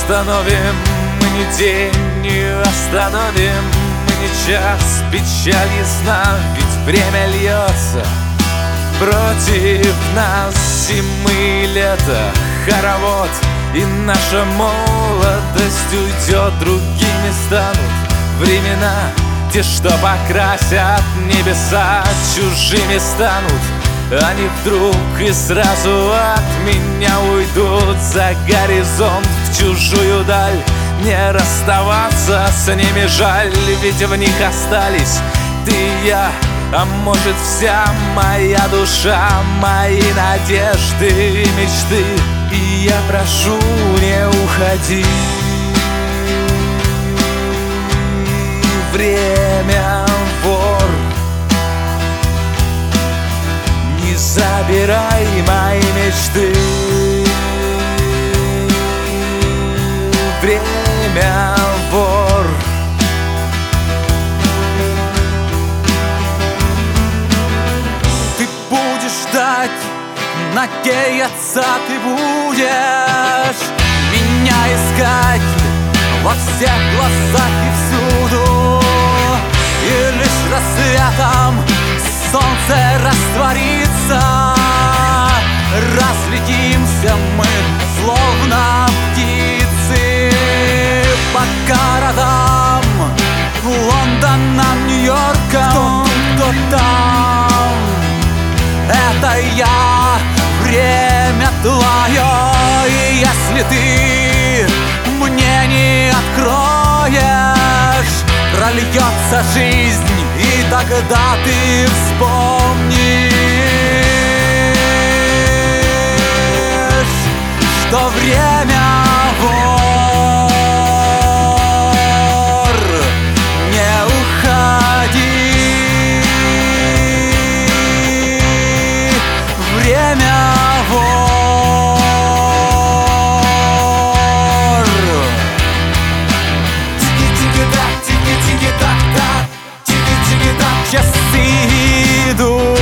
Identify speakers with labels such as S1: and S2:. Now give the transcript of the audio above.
S1: остановим, мы не день не остановим, мы не час, печаль ясна, ведь время льется против нас. Зимы и лето, хоровод, и наша молодость уйдет. Другими станут времена, те, что покрасят небеса. Чужими станут они вдруг и сразу от меня уйдут за горизонт, в чужую даль. Не расставаться с ними жаль, ведь в них остались ты и я, а может вся моя душа, мои надежды и мечты. И я прошу, не уходи. Время вор, не забирай мои мечты. Время вор. Ты будешь ждать, надеяться ты будешь меня искать во всех глазах и всюду. И лишь рассветом солнце растворится, разлетимся мы, словно птицы, по городам, Лондоном, Нью-Йорком. Кто там? Это я, время твое. И если ты мне не откроешь, прольется жизнь, и тогда ты вспомнишь, что время вор. Не уходи. Время вор. Тики-тики-так, тики-тики-так-так, тики-тики-так. Часы идут.